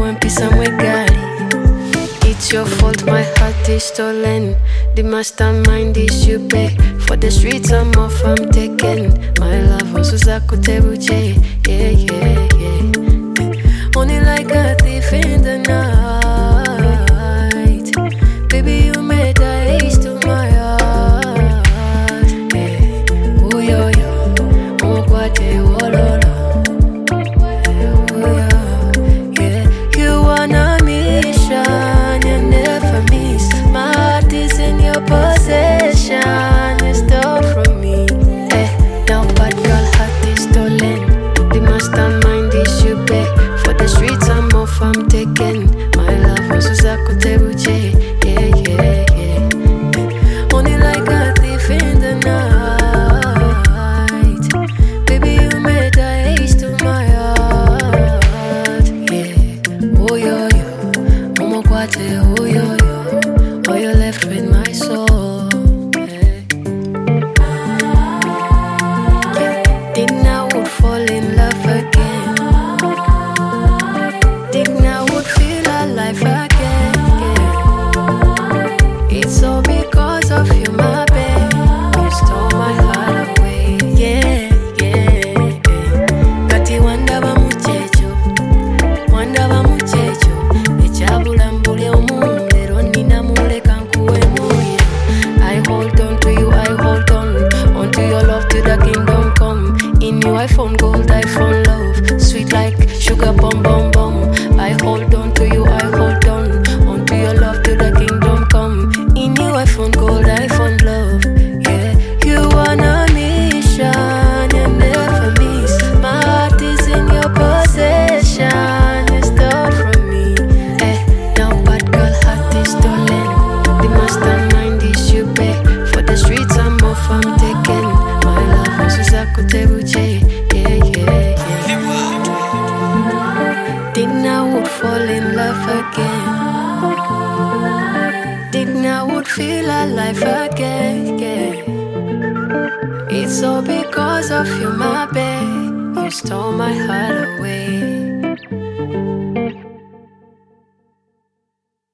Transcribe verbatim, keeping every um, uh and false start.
wapi somewhere gari. It's your fault my heart is stolen. The mastermind is you pay. For the streets I'm off, I'm taken. My love was Uzakutebuche. Yeah, yeah, yeah. Only like a thief in the night. Baby, you made a haste to my heart. Yeah. Oh, yo, yo. Oh, what a wololo. Oh, yeah. Yeah. You wanna mission, you never miss. My heart is in your possession. You stole from me. Eh, now bad girl heart is stolen. The mastermind is you pay. For the streets I'm off, I'm taken. My love was Uzakutebuche. Yeah, yeah, yeah. Only like a thief in the night. Baby, you made a haste to my heart. Yeah. Oh, yo, yo. Momo kwate, oh, yo, yo. Oh, you left with my soul. Yeah. Yeah. Didn't I would fall in love again. Didn't I would feel alive again. Yeah. It's all because of you, my babe. You stole my heart away. Yeah, yeah, yeah. Kati wanda ba muchecho, wanda ba muchecho. Echabula mbule omumero nina muleka nkuwe moyo. I hold on to you, I hold on, on to your love till the kingdom come. In you I found gold, I found love, sweet like sugar bomb bomb bomb. I hold on to you, I hold on, on to your love till the kingdom come. In you I found gold, I found love. Yeah, you on a mission, you never miss. My heart is in your possession. You stole from me. Eh, now bad girl heart is stolen. The mastermind is you pay. For the streets I'm off, I'm taken. My love was Uzakutebuche. Yeah, yeah, yeah. Didn't I would fall in love again. Didn't I would feel alive again, yeah. It's all because of you, my babe. You stole my heart away.